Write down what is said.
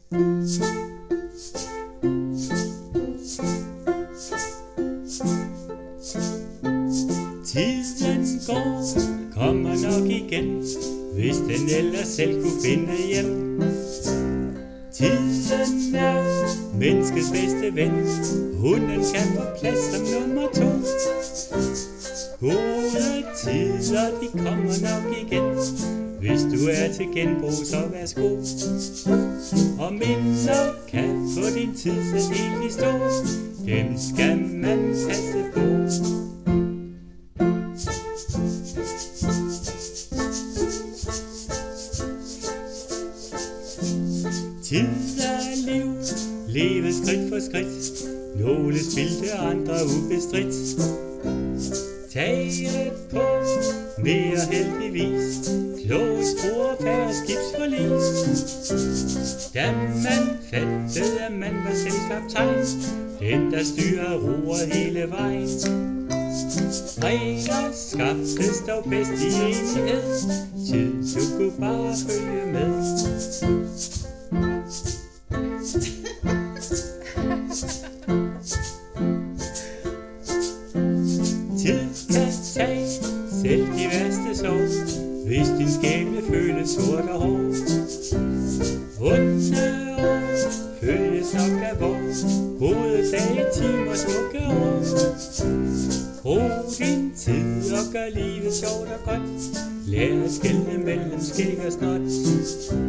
Tiden går, kommer nok igen, hvis den ellers selv kunne finde hjem. Tiden er menneskets bedste ven, hunden kan få plads som nummer 2. Gode tider, de kommer nok igen, hvis du er til genbrug, så værsgo. Og minder kan få din tid så helt i stå, dem skal man passe på. Tid er liv, leve skridt for skridt, nogle spildte, andre ubestridt. Taget på, mere heldigvis, kloge spor, færre skibsforlis. Da man fattede, at man var selv kaptajn, den der styrer roer hele vejen. Regler skaffes dog bedst i enighed, tid du kunne bare følge med. Tid kan tage selv de værste sår, hvis din skæbne føles sort og hård. Onde år føles nok af vor, gode dage, timer, smukke år. Brug din tid og gør livet sjovt og godt, lær at skelne mellem skæg og snot.